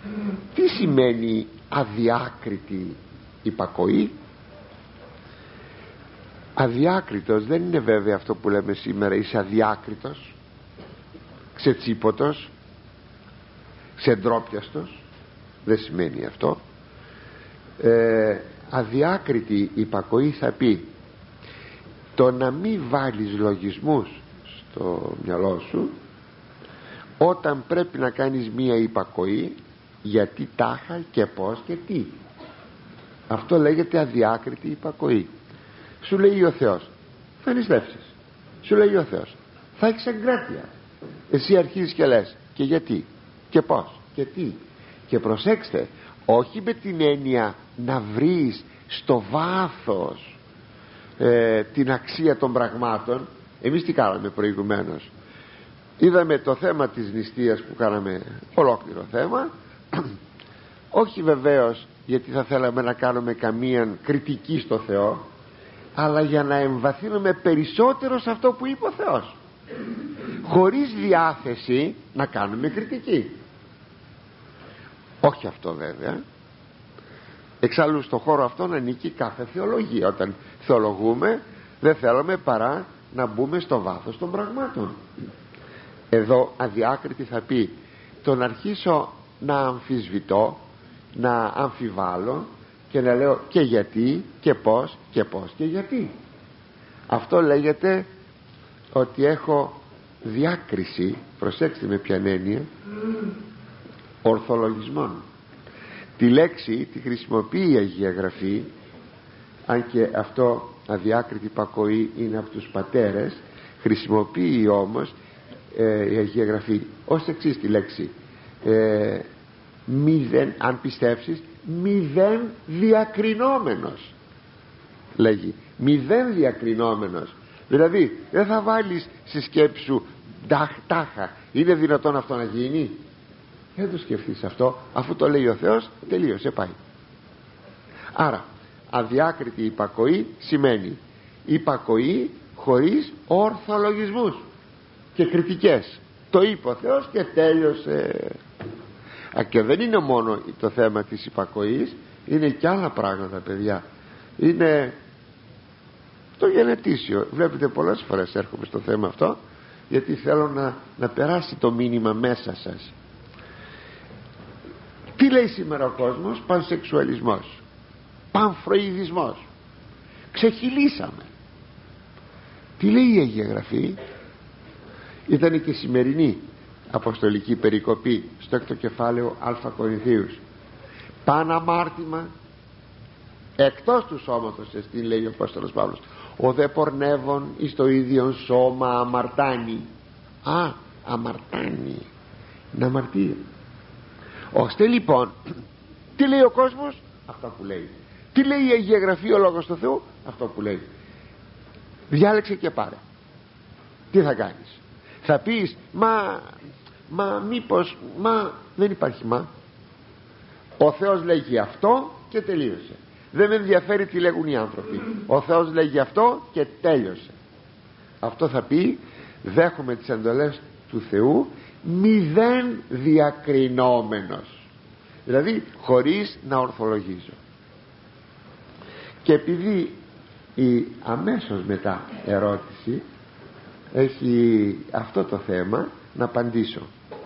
Τι σημαίνει αδιάκριτη υπακοή? Αδιάκριτος δεν είναι βέβαια αυτό που λέμε σήμερα είσαι αδιάκριτος, ξετσίποτος, ξεντρόπιαστος. Δεν σημαίνει αυτό. Αδιάκριτη υπακοή θα πει το να μην βάλεις λογισμούς στο μυαλό σου όταν πρέπει να κάνεις μία υπακοή, γιατί τάχα και πως και τι. Αυτό λέγεται αδιάκριτη υπακοή. Σου λέει ο Θεός θα νηστεύσεις, σου λέει ο Θεός θα έχεις εγκράτεια, εσύ αρχίζεις και λες και γιατί και πως και τι. Και προσέξτε, όχι με την έννοια να βρεις στο βάθος την αξία των πραγμάτων. Εμείς τι κάναμε προηγουμένως? Είδαμε το θέμα της νηστείας που κάναμε ολόκληρο θέμα, όχι βεβαίως γιατί θα θέλαμε να κάνουμε καμία κριτική στο Θεό, αλλά για να εμβαθύνουμε περισσότερο σε αυτό που είπε ο Θεός, χωρίς διάθεση να κάνουμε κριτική. Όχι αυτό βέβαια. Εξάλλου στο χώρο αυτό ανήκει κάθε θεολογία. Όταν θεολογούμε δεν θέλουμε παρά να μπούμε στο βάθος των πραγμάτων. Εδώ αδιάκριτη θα πει το να αρχίσω να αμφισβητώ, να αμφιβάλλω και να λέω και γιατί και πως και πως και γιατί. Αυτό λέγεται ότι έχω διάκριση, προσέξτε με ποιαν έννοια, ορθολογισμών. Τη λέξη τη χρησιμοποιεί η Αγία Γραφή, αν και αυτό αδιάκριτη υπακοή είναι από τους πατέρες, χρησιμοποιεί όμως η Αγία Γραφή ως εξής τη λέξη μηδέν, αν πιστεύσεις, μηδέν διακρινόμενος, λέγει μηδέν διακρινόμενος. Δηλαδή δεν θα βάλεις στη σκέψη σου τάχα είναι δυνατόν αυτό να γίνει? Δεν το σκεφτείς αυτό, αφού το λέει ο Θεός τελείωσε, πάει. Άρα αδιάκριτη υπακοή σημαίνει υπακοή χωρίς ορθολογισμούς και κριτικές. Το είπε ο Θεός και τέλειωσε. Και δεν είναι μόνο το θέμα της υπακοής, είναι και άλλα πράγματα, παιδιά. Είναι το γενετήσιο. Βλέπετε, πολλές φορές έρχομαι στο θέμα αυτό, γιατί θέλω να περάσει το μήνυμα μέσα σας. Τι λέει σήμερα ο κόσμος? Πανσεξουαλισμός, πανφροηδισμός. Ξεχυλήσαμε. Τι λέει η Αγία Γραφή? Ήταν και σημερινή αποστολική περικοπή στο 6ο κεφάλαιο Α Κορινθίους. Παν αμάρτημα εκτός του σώματος εστίν, λέει ο Απόστολος Παύλος. Ο δε πορνεύων εις το ίδιον σώμα αμαρτάνει. Αμαρτάνει, να αμαρτεί. Ώστε λοιπόν, τι λέει ο κόσμος? Αυτό που λέει. Τι λέει η Αγία Γραφή, ο Λόγος του Θεού? Αυτό που λέει. Διάλεξε και πάρε. Τι θα κάνεις? Θα πεις μήπως, δεν υπάρχει ο Θεός λέγει αυτό και τελείωσε. Δεν με ενδιαφέρει τι λέγουν οι άνθρωποι. Ο Θεός λέγει αυτό και τέλειωσε. Αυτό θα πει δέχομαι τις εντολές του Θεού μηδέν διακρινόμενος, δηλαδή χωρίς να ορθολογίζω. Και επειδή η αμέσως μετά ερώτηση έχει αυτό το θέμα, να απαντήσω.